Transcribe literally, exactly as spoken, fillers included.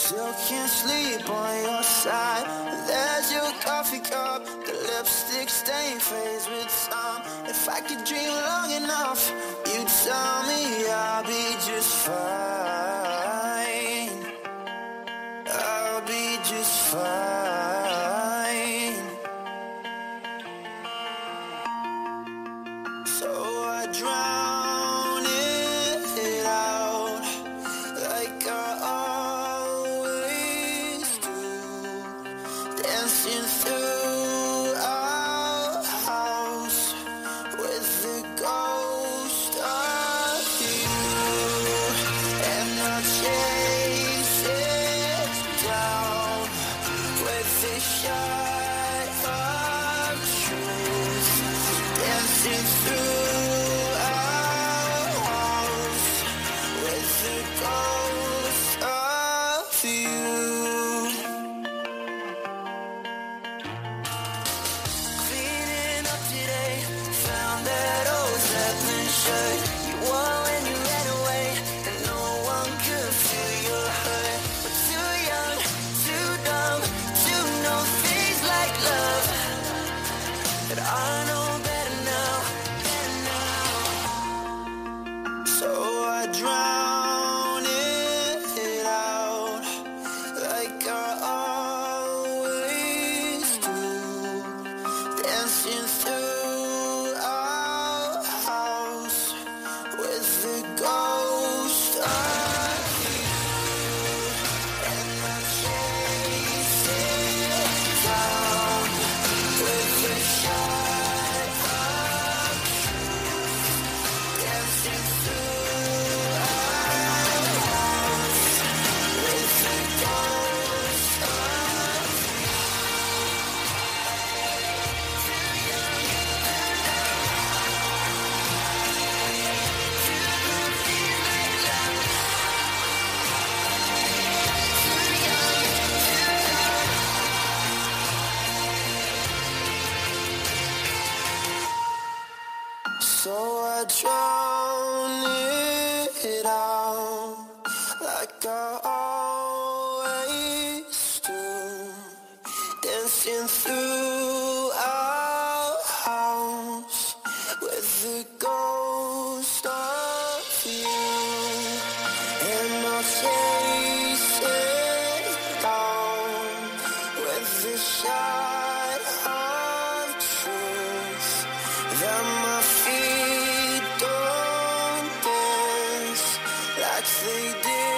Still can't sleep on your side. There's your coffee cup, the lipstick stain fades with time. If I could dream long enough, you'd tell me I'll be just fine. I'll be just fine. So I drown it out like I always do, dancing through our house with the ghost of you, and I chase it down with the shot of truth, dancing through our house with the ghost of you. Cleaning up today, found that old Zeppelin shirt you wore when you ran away, and no one could feel your hurt. We're too young, too dumb to know things like love, but I know better now, better now. So I drown it out like I always do, dancing through our house with the ghost of you, and I chase it down with the shot of truth, dancing through our house with the ghost of So I drown it out like I always do, dancing through our house with the ghost of you, and I'll chase it down with the shot of truth, that my feet don't dance like they did